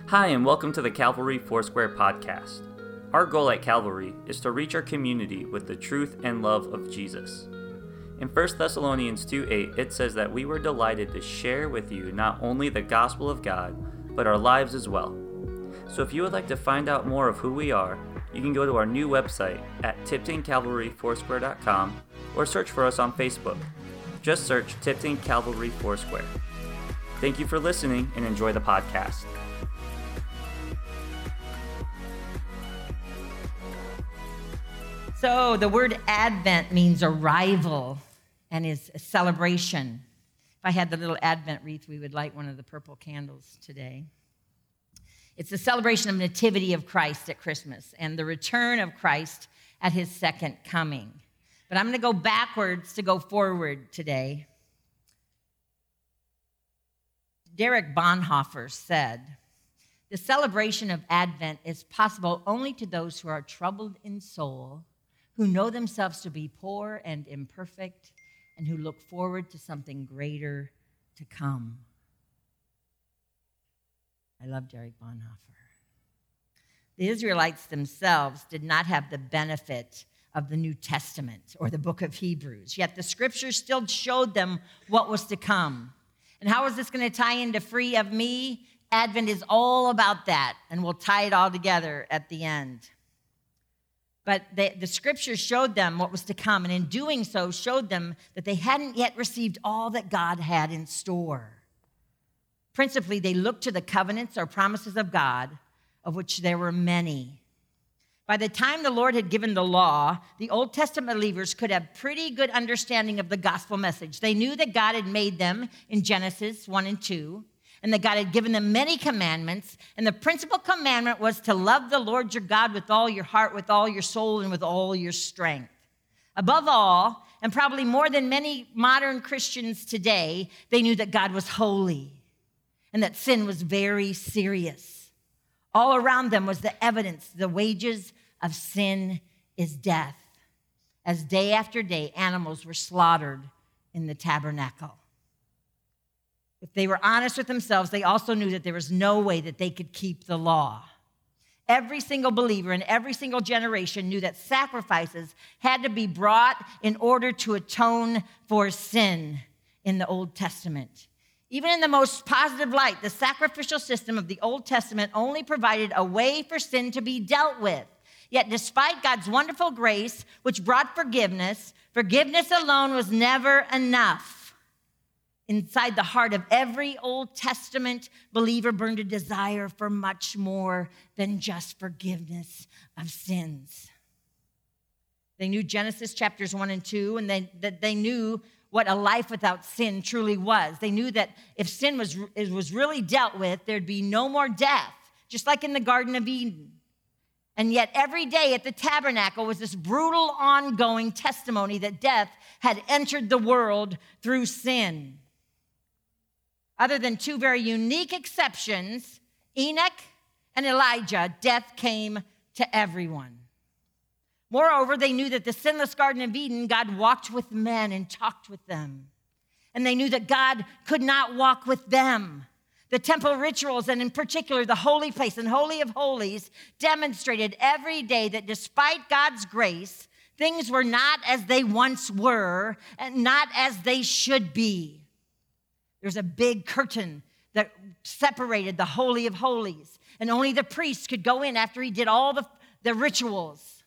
Hi, and welcome to the Calvary Foursquare podcast. Our goal at Calvary is to reach our community with the truth and love of Jesus. In 1 Thessalonians 2:8, it says that we were delighted to share with you not only the gospel of God, but our lives as well. So if you would like to find out more of who we are, you can go to our new website at tiptoncalvaryfoursquare.com or search for us on Facebook. Just search Tipton Calvary Foursquare. Thank you for listening and enjoy the podcast. So the word Advent means arrival and is a celebration. If I had the little Advent wreath, we would light one of the purple candles today. It's a celebration of nativity of Christ at Christmas and the return of Christ at his second coming. But I'm going to go backwards to go forward today. Derek Bonhoeffer said, "The celebration of Advent is possible only to those who are troubled in soul, who know themselves to be poor and imperfect, and who look forward to something greater to come." I love Derek Bonhoeffer. The Israelites themselves did not have the benefit of the New Testament or the book of Hebrews, yet the scriptures still showed them what was to come. And how is this going to tie into Free of Me? Advent is all about that, and we'll tie it all together at the end. But the scriptures showed them what was to come, and in doing so, showed them that they hadn't yet received all that God had in store. Principally, they looked to the covenants or promises of God, of which there were many. By the time the Lord had given the law, the Old Testament believers could have pretty good understanding of the gospel message. They knew that God had made them in Genesis 1 and 2, and that God had given them many commandments, and the principal commandment was to love the Lord your God with all your heart, with all your soul, and with all your strength. Above all, and probably more than many modern Christians today, they knew that God was holy and that sin was very serious. All around them was the evidence, the wages of sin is death, as day after day animals were slaughtered in the tabernacle. If they were honest with themselves, they also knew that there was no way that they could keep the law. Every single believer in every single generation knew that sacrifices had to be brought in order to atone for sin in the Old Testament. Even in the most positive light, the sacrificial system of the Old Testament only provided a way for sin to be dealt with. Yet despite God's wonderful grace, which brought forgiveness, forgiveness alone was never enough. Inside the heart of every Old Testament believer burned a desire for much more than just forgiveness of sins. They knew Genesis chapters 1 and 2, and they knew what a life without sin truly was. They knew that if sin was really dealt with, there'd be no more death, just like in the Garden of Eden. And yet every day at the tabernacle was this brutal, ongoing testimony that death had entered the world through sin. Other than two very unique exceptions, Enoch and Elijah, death came to everyone. Moreover, they knew that the sinless Garden of Eden, God walked with men and talked with them. And they knew that God could not walk with them. The temple rituals, and in particular the holy place and Holy of Holies, demonstrated every day that despite God's grace, things were not as they once were and not as they should be. There's a big curtain that separated the Holy of Holies, and only the priest could go in after he did all the rituals.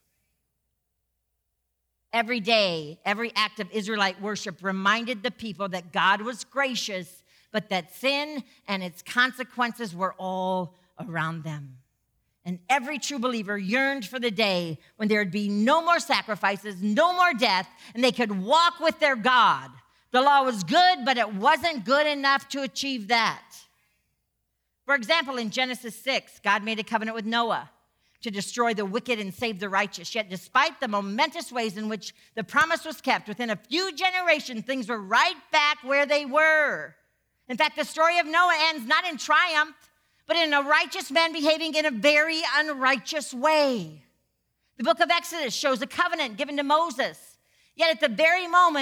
Every day, every act of Israelite worship reminded the people that God was gracious, but that sin and its consequences were all around them. And every true believer yearned for the day when there would be no more sacrifices, no more death, and they could walk with their God. The law was good, but it wasn't good enough to achieve that. For example, in Genesis 6, God made a covenant with Noah to destroy the wicked and save the righteous. Yet despite the momentous ways in which the promise was kept, within a few generations, things were right back where they were. In fact, the story of Noah ends not in triumph, but in a righteous man behaving in a very unrighteous way. The book of Exodus shows a covenant given to Moses. Yet at the very moment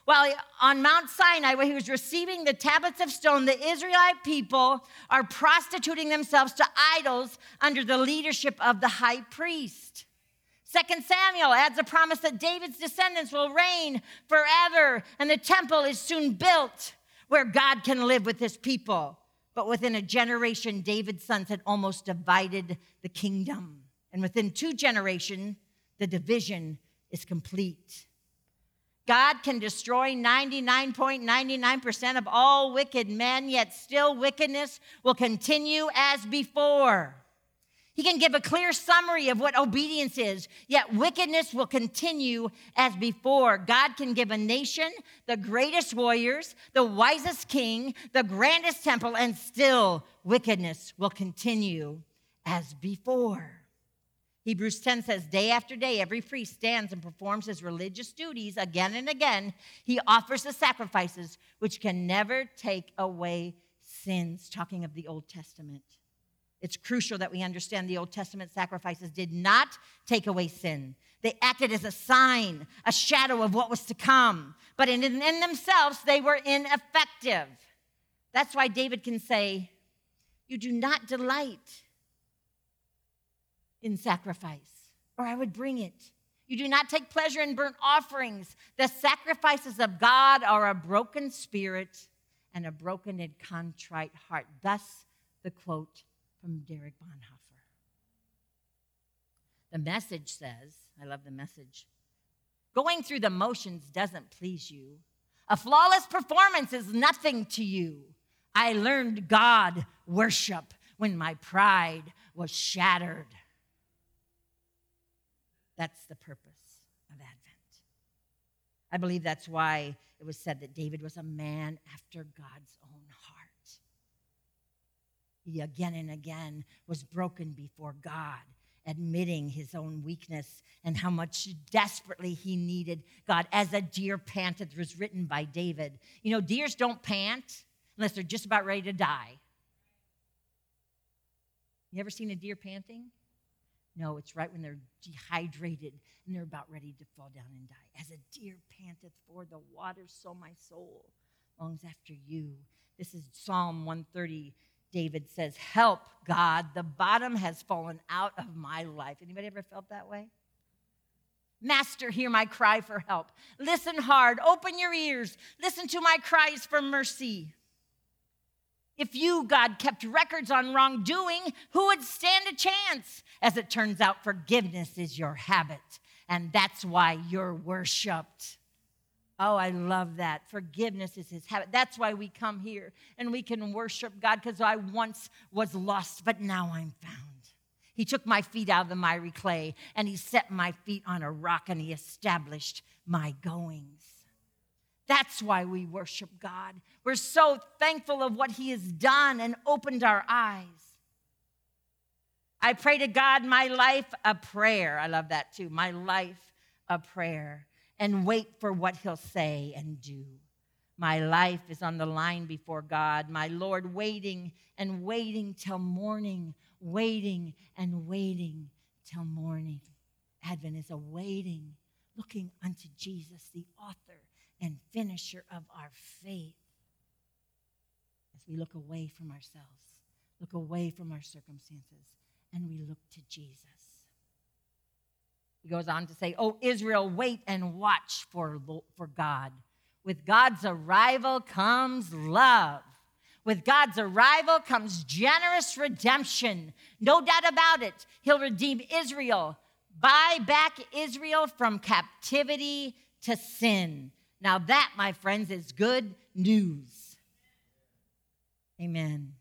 While on Mount Sinai, where he was receiving the tablets of stone, the Israelite people are prostituting themselves to idols under the leadership of the high priest. 2 Samuel adds a promise that David's descendants will reign forever, and the temple is soon built where God can live with his people. But within a generation, David's sons had almost divided the kingdom. And within 2 generations, the division is complete. God can destroy 99.99% of all wicked men, yet still wickedness will continue as before. He can give a clear summary of what obedience is, yet wickedness will continue as before. God can give a nation the greatest warriors, the wisest king, the grandest temple, and still wickedness will continue as before. Hebrews 10 says, day after day, every priest stands and performs his religious duties again and again. He offers the sacrifices which can never take away sins. Talking of the Old Testament. It's crucial that we understand the Old Testament sacrifices did not take away sin. They acted as a sign, a shadow of what was to come. But in themselves, they were ineffective. That's why David can say, you do not delight in sacrifice, or I would bring it. You do not take pleasure in burnt offerings. The sacrifices of God are a broken spirit and a broken and contrite heart. Thus, the quote from Derek Bonhoeffer. The Message says, I love the Message, going through the motions doesn't please you. A flawless performance is nothing to you. I learned God worship when my pride was shattered. That's the purpose of Advent. I believe that's why it was said that David was a man after God's own heart. He again and again was broken before God, admitting his own weakness and how much desperately he needed God. As a deer panteth was written by David. You know, deers don't pant unless they're just about ready to die. You ever seen a deer panting? No, it's right when they're dehydrated and they're about ready to fall down and die. As a deer panteth for the water, so my soul longs after you. This is Psalm 130. David says, help, God, the bottom has fallen out of my life. Anybody ever felt that way? Master, hear my cry for help. Listen hard, open your ears. Listen to my cries for mercy. If you, God, kept records on wrongdoing, who would stand a chance? As it turns out, forgiveness is your habit, and that's why you're worshiped. Oh, I love that. Forgiveness is his habit. That's why we come here, and we can worship God, because I once was lost, but now I'm found. He took my feet out of the miry clay, and he set my feet on a rock, and he established my goings. That's why we worship God. We're so thankful of what he has done and opened our eyes. I pray to God, my life a prayer. I love that too. My life a prayer. And wait for what he'll say and do. My life is on the line before God. My Lord, waiting and waiting till morning. Waiting and waiting till morning. Advent is a waiting, looking unto Jesus, the author and finisher of our faith. As we look away from ourselves, look away from our circumstances, and we look to Jesus. He goes on to say, "O Israel, wait and watch for God. With God's arrival comes love. With God's arrival comes generous redemption. No doubt about it. He'll redeem Israel, buy back Israel from captivity to sin." Now that, my friends, is good news. Amen.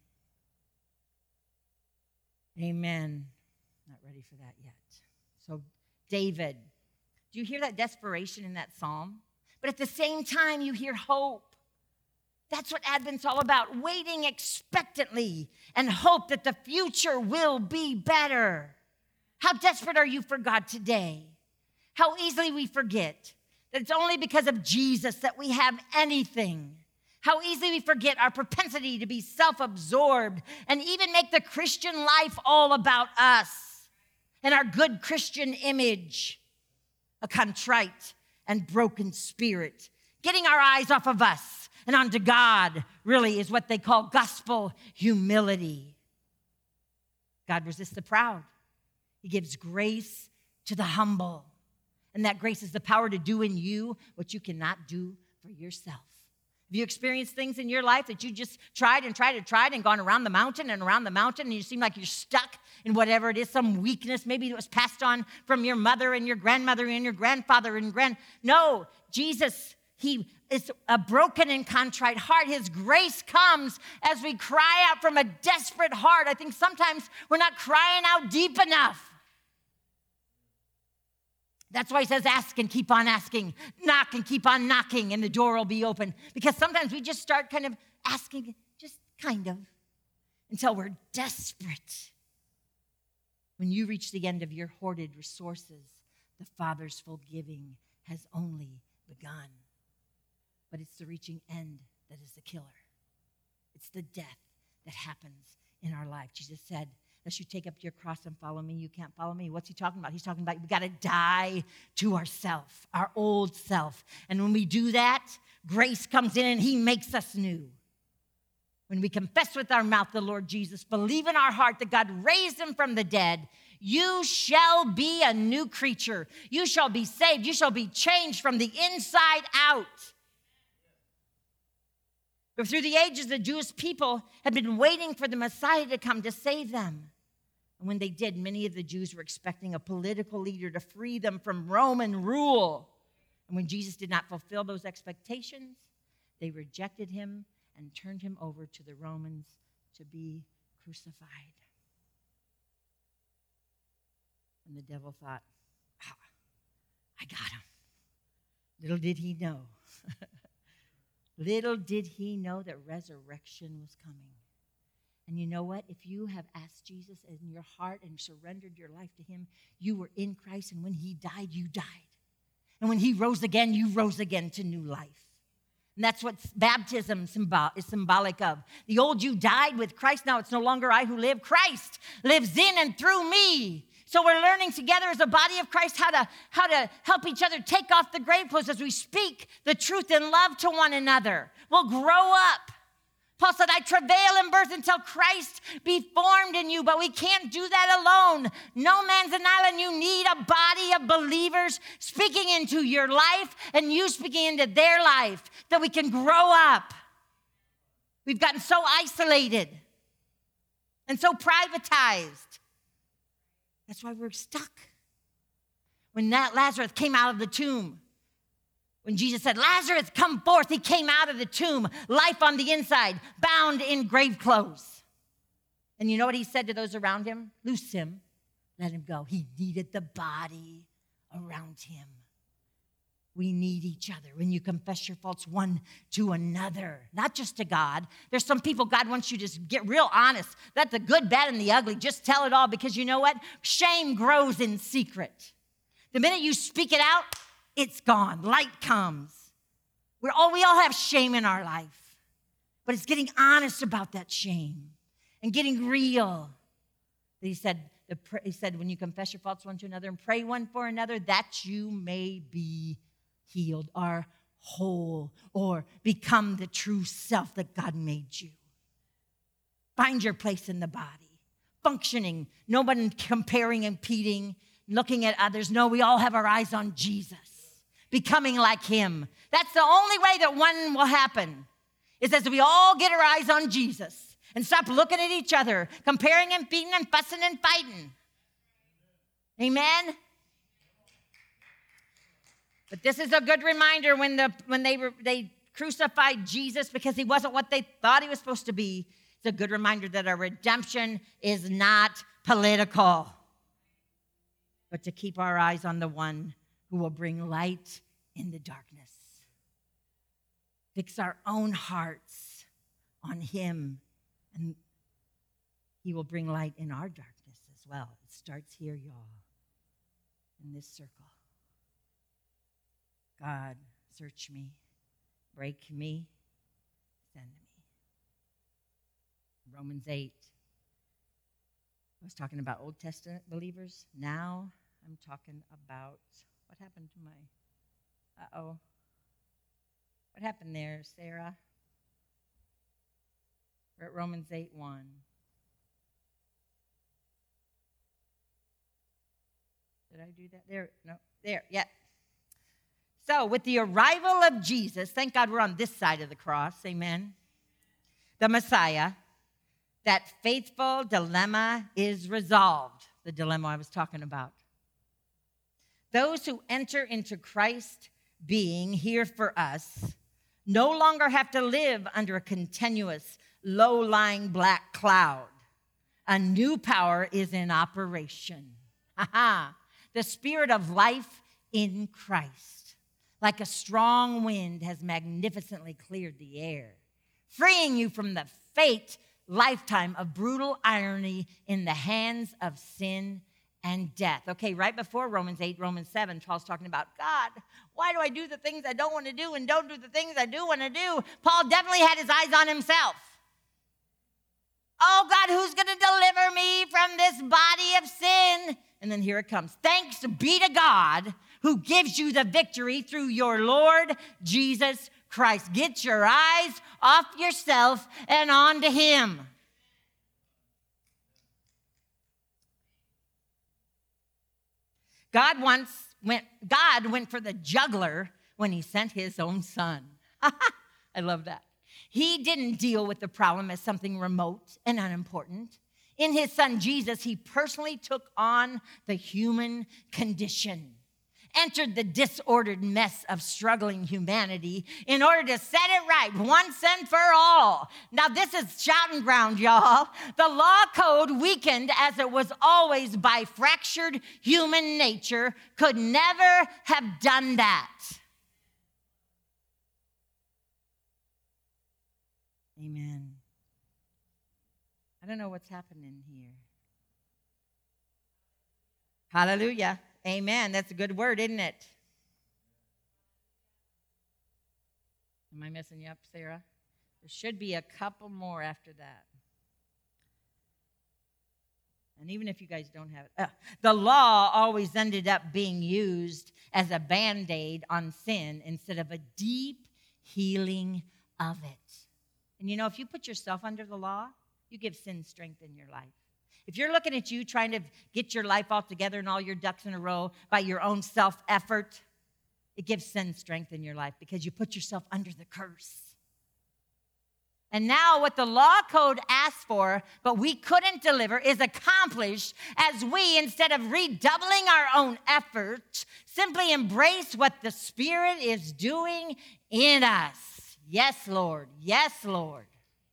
Amen. Not ready for that yet. So David, do you hear that desperation in that psalm? But at the same time, you hear hope. That's what Advent's all about, waiting expectantly and hope that the future will be better. How desperate are you for God today? How easily we forget that it's only because of Jesus that we have anything. How easily we forget our propensity to be self-absorbed and even make the Christian life all about us and our good Christian image. A contrite and broken spirit Getting our eyes off of us and onto God really is what they call gospel humility. God resists the proud. He gives grace to the humble. And that grace is the power to do in you what you cannot do for yourself. Have you experienced things in your life that you just tried and gone around the mountain and you seem like you're stuck in whatever it is, some weakness, maybe it was passed on from your mother and your grandmother and your grandfather and No, Jesus, he is a broken and contrite heart. His grace comes as we cry out from a desperate heart. I think sometimes we're not crying out deep enough. That's why he says, ask and keep on asking, knock and keep on knocking, and the door will be open. Because sometimes we just start kind of asking, just kind of, until we're desperate. When you reach the end of your hoarded resources, the Father's full giving has only begun. But it's the reaching end that is the killer. It's the death that happens in our life. Jesus said, unless you take up your cross and follow me, you can't follow me. What's he talking about? He's talking about we got to die to ourself, our old self. And when we do that, grace comes in and he makes us new. When we confess with our mouth the Lord Jesus, believe in our heart that God raised him from the dead, you shall be a new creature. You shall be saved. You shall be changed from the inside out. But through the ages, the Jewish people had been waiting for the Messiah to come to save them. And when they did, many of the Jews were expecting a political leader to free them from Roman rule. And when Jesus did not fulfill those expectations, they rejected him and turned him over to the Romans to be crucified. And the devil thought, I got him. Little did he know. Little did he know that resurrection was coming. And you know what? If you have asked Jesus in your heart and surrendered your life to him, you were in Christ, and when he died, you died. And when he rose again, you rose again to new life. And that's what baptism is symbolic of. The old you died with Christ. Now it's no longer I who live. Christ lives in and through me. So we're learning together as a body of Christ how to help each other take off the grave clothes as we speak the truth in love to one another. We'll grow up. Paul said, I travail in birth until Christ be formed in you, but we can't do that alone. No man's an island. You need a body of believers speaking into your life and you speaking into their life that we can grow up. We've gotten so isolated and so privatized. That's why we're stuck. When Lazarus came out of the tomb, when Jesus said, Lazarus, come forth, he came out of the tomb, life on the inside, bound in grave clothes. And you know what he said to those around him? Loose him, let him go. He needed the body around him. We need each other. When you confess your faults one to another, not just to God. There's some people God wants you to just get real honest. Let the good, bad, and the ugly, just tell it all, because you know what? Shame grows in secret. The minute you speak it out, it's gone. Light comes. We all have shame in our life. But it's getting honest about that shame and getting real. He said, when you confess your faults one to another and pray one for another, that you may be healed or whole or become the true self that God made you. Find your place in the body, functioning, nobody comparing and competing, looking at others. No, we all have our eyes on Jesus, becoming like him. That's the only way that one will happen, is as we all get our eyes on Jesus and stop looking at each other, comparing and feeding and fussing and fighting. Amen? But this is a good reminder when they crucified Jesus because he wasn't what they thought he was supposed to be. It's a good reminder that our redemption is not political, but to keep our eyes on the one who will bring light in the darkness. Fix our own hearts on him, and he will bring light in our darkness as well. It starts here, y'all, in this circle. God, search me, break me, send me. Romans 8. I was talking about Old Testament believers. Now I'm talking about, what happened to my, What happened there, Sarah? We're at Romans 8:1. Did I do that? There, no, there, yeah. So, with the arrival of Jesus, thank God we're on this side of the cross, amen, the Messiah, that faithful dilemma is resolved, the dilemma I was talking about. Those who enter into Christ being here for us no longer have to live under a continuous, low-lying black cloud. A new power is in operation. The Spirit of life in Christ, like a strong wind, has magnificently cleared the air, freeing you from the fate lifetime of brutal irony in the hands of sin and death. Okay, right before Romans 8, Romans 7, Paul's talking about, God, why do I do the things I don't want to do and don't do the things I do want to do? Paul definitely had his eyes on himself. Oh, God, who's going to deliver me from this body of sin? And then here it comes. Thanks be to God who gives you the victory through your Lord Jesus Christ. Get your eyes off yourself and onto him. God went for the juggler when he sent his own son. I love that. He didn't deal with the problem as something remote and unimportant. In his son Jesus, he personally took on the human condition, entered the disordered mess of struggling humanity in order to set it right once and for all. Now, this is shouting ground, y'all. The law code, weakened as it was always by fractured human nature, could never have done that. Amen. I don't know what's happening here. Hallelujah. Amen. That's a good word, isn't it? Am I messing you up, Sarah? There should be a couple more after that. And even if you guys don't have it. The law always ended up being used as a Band-Aid on sin instead of a deep healing of it. And you know, if you put yourself under the law, you give sin strength in your life. If you're looking at you trying to get your life all together and all your ducks in a row by your own self-effort, it gives sin strength in your life because you put yourself under the curse. And now what the law code asked for, but we couldn't deliver, is accomplished as we, instead of redoubling our own effort, simply embrace what the Spirit is doing in us. Yes, Lord. Yes, Lord.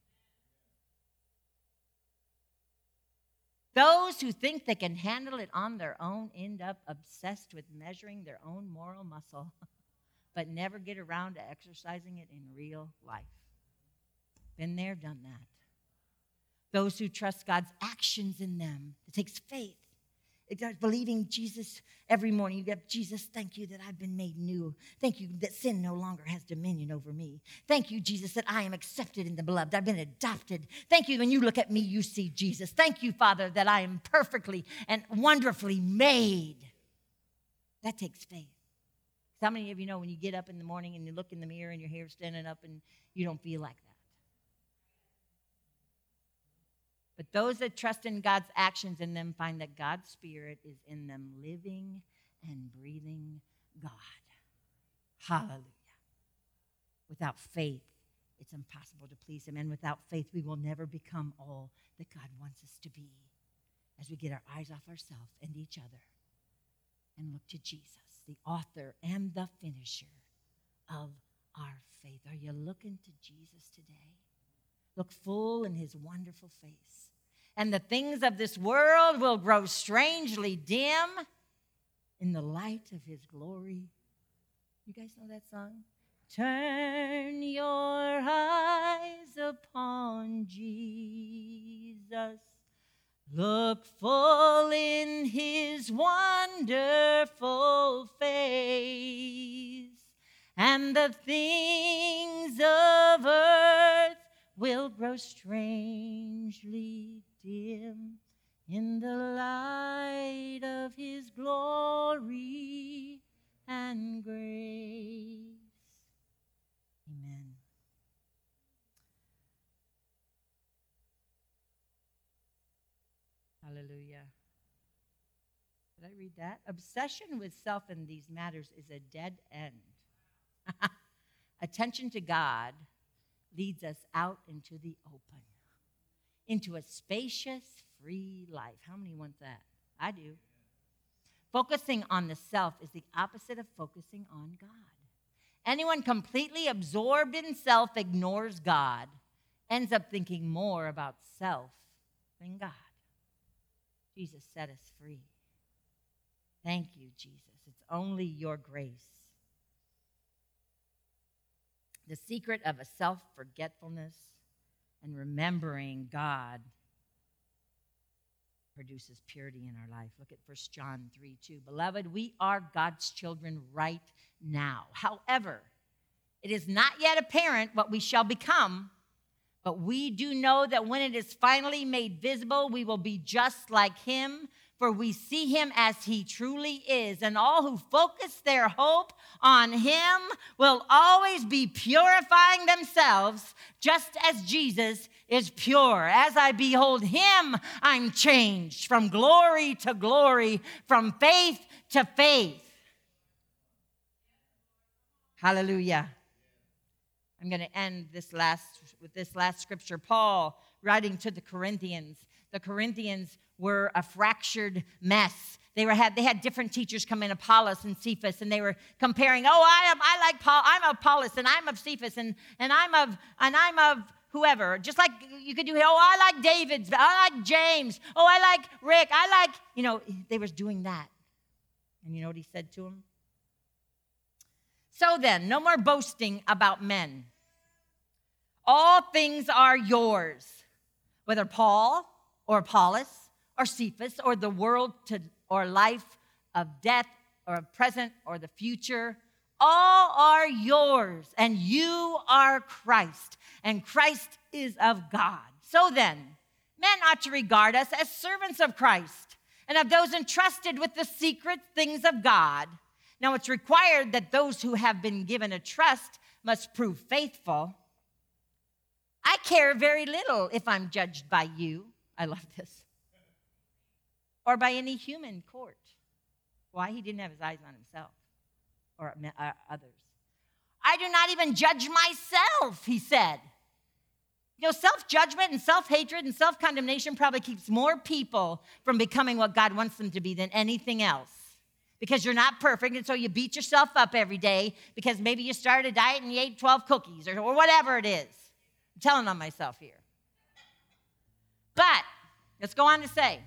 Those who think they can handle it on their own end up obsessed with measuring their own moral muscle, but never get around to exercising it in real life. Been there, done that. Those who trust God's actions in them, it takes faith. It's believing Jesus every morning. You get, Jesus, thank you that I've been made new. Thank you that sin no longer has dominion over me. Thank you, Jesus, that I am accepted in the beloved. I've been adopted. Thank you, when you look at me, you see Jesus. Thank you, Father, that I am perfectly and wonderfully made. That takes faith. How many of you know when you get up in the morning and you look in the mirror and your hair's standing up and you don't feel like that? But those that trust in God's actions in them find that God's Spirit is in them, living and breathing God. Hallelujah. Without faith, it's impossible to please Him. And without faith, we will never become all that God wants us to be as we get our eyes off ourselves and each other and look to Jesus, the author and the finisher of our faith. Are you looking to Jesus today? Look full in His wonderful face. And the things of this world will grow strangely dim in the light of His glory. You guys know that song? Turn your eyes upon Jesus. Look full in His wonderful face. And the things of earth will grow strangely dim in the light of His glory and grace. Amen. Hallelujah. Did I read that? Obsession with self in these matters is a dead end. Attention to God leads us out into the open, into a spacious, free life. How many want that? I do. Focusing on the self is the opposite of focusing on God. Anyone completely absorbed in self ignores God, ends up thinking more about self than God. Jesus set us free. Thank you, Jesus. It's only your grace. The secret of a self-forgetfulness and remembering God produces purity in our life. Look at 1 John 3:2. Beloved, we are God's children right now. However, it is not yet apparent what we shall become, but we do know that when it is finally made visible, we will be just like him, for we see him as he truly is. And all who focus their hope on him will always be purifying themselves, just as Jesus is pure. As I behold him, I'm changed from glory to glory, from faith to faith. Hallelujah. I'm going to end with this last scripture. Paul, writing to the Corinthians. The Corinthians were a fractured mess. They had different teachers come in, Apollos and Cephas, and they were comparing. I like Paul. I'm of Apollos, and I'm of Cephas, and I'm of whoever. Just like you could do. I like David. I like James. I like Rick. They were doing that. And you know what he said to them? So then, no more boasting about men. All things are yours, whether Paul or Apollos or Cephas or the world or life of death or of present or the future. All are yours, and you are Christ, and Christ is of God. So then, men ought to regard us as servants of Christ and of those entrusted with the secret things of God. Now, it's required that those who have been given a trust must prove faithful. I care very little if I'm judged by you. I love this. Or by any human court. Why? He didn't have his eyes on himself or others. I do not even judge myself, he said. Self-judgment and self-hatred and self-condemnation probably keeps more people from becoming what God wants them to be than anything else. Because you're not perfect, and so you beat yourself up every day because maybe you started a diet and you ate 12 cookies or whatever it is. I'm telling on myself here. But let's go on to say,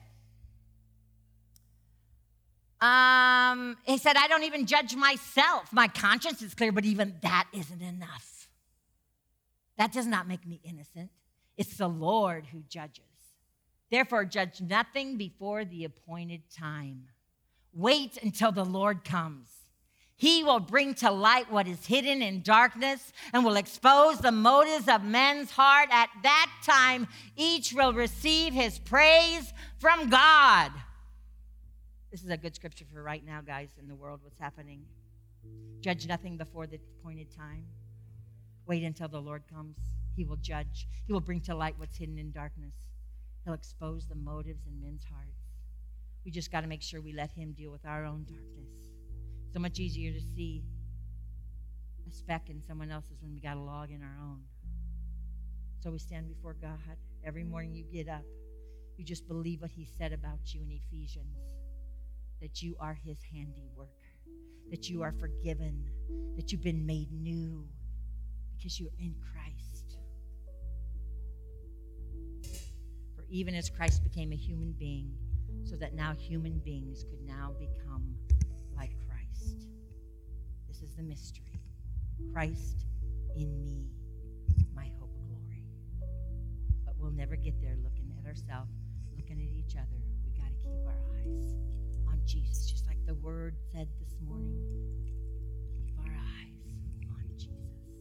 he said, I don't even judge myself. My conscience is clear, but even that isn't enough. That does not make me innocent. It's the Lord who judges. Therefore, judge nothing before the appointed time. Wait until the Lord comes. He will bring to light what is hidden in darkness and will expose the motives of men's heart. At that time, each will receive his praise from God. This is a good scripture for right now, guys, in the world, what's happening. Judge nothing before the appointed time. Wait until the Lord comes. He will judge. He will bring to light what's hidden in darkness. He'll expose the motives in men's hearts. We just got to make sure we let him deal with our own darkness. So much easier to see a speck in someone else's when we got a log in our own. So we stand before God. Every morning you get up. You just believe what he said about you in Ephesians. That you are his handiwork. That you are forgiven. That you've been made new. Because you're in Christ. For even as Christ became a human being, so that now human beings could now become like Christ. This is the mystery. Christ in me, my hope of glory. But we'll never get there looking at ourselves, looking at each other. We got to keep our eyes on Jesus, just like the word said this morning. Keep our eyes on Jesus.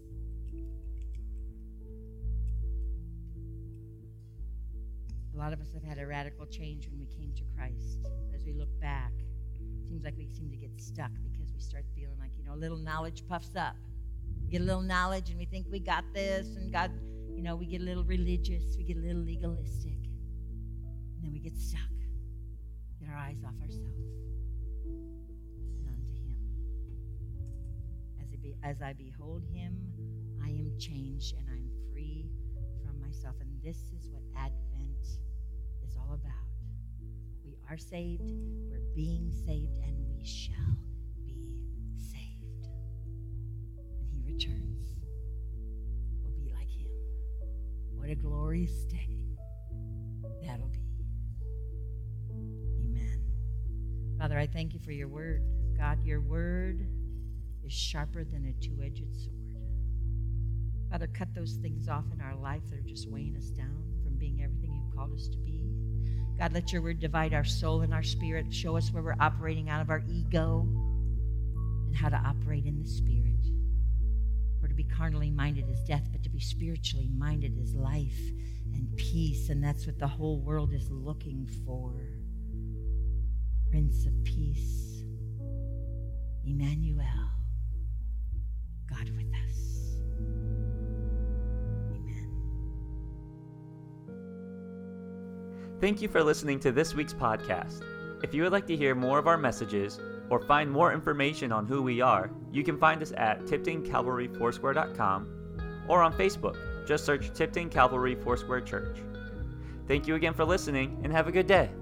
A lot of us have had a radical change when we came to Christ. As we look back, it seems like we seem to get stuck because we start feeling like, a little knowledge puffs up. We get a little knowledge and we think we got this, and God, we get a little religious, we get a little legalistic, and then we get stuck. Get our eyes off ourselves and onto him. As I behold him, I am changed and I'm free from myself. And this is what Advent is all about. We are saved, we're being saved, and we shall be saved. When he returns, we'll be like him. What a glorious day that'll be. Amen. Father, I thank you for your word. God, your word is sharper than a two-edged sword. Father, cut those things off in our life that are just weighing us down from being everything you've called us to be. God, let your word divide our soul and our spirit. Show us where we're operating out of our ego and how to operate in the spirit. For to be carnally minded is death, but to be spiritually minded is life and peace. And that's what the whole world is looking for. Prince of Peace, Emmanuel, God with us. Amen. Thank you for listening to this week's podcast. If you would like to hear more of our messages or find more information on who we are, you can find us at TiptonCalvaryFoursquare.com or on Facebook. Just search Tipton Calvary Foursquare Church. Thank you again for listening and have a good day.